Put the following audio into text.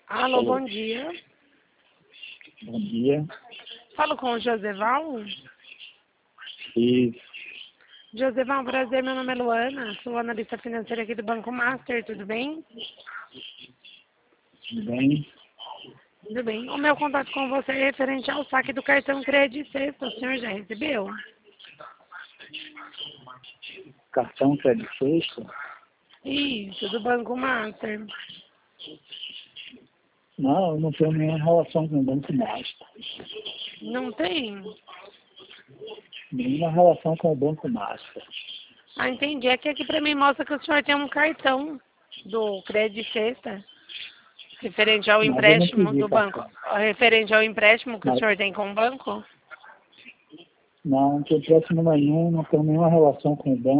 Alô, bom dia. Bom dia. Falo com o Joseval. Isso. Joseval, prazer, meu nome é Luana, sou analista financeira aqui do Banco Master, tudo bem? Tudo bem? Tudo bem. O meu contato com você é referente ao saque do cartão crédito sexta, o senhor já recebeu? Cartão crédito sexta? Isso, do Banco Master. Não, eu não tenho nenhuma relação com o Banco Master. Não tem? Nenhuma relação com o Banco Master. Ah, entendi. É que aqui pra mim mostra que o senhor tem um cartão do crédito sexta, referente ao Mas eu não empréstimo pedi do banco. cartão. Referente ao empréstimo que o Mas, senhor tem com o banco? não tenho empréstimo nenhum, não tenho nenhuma relação com o banco.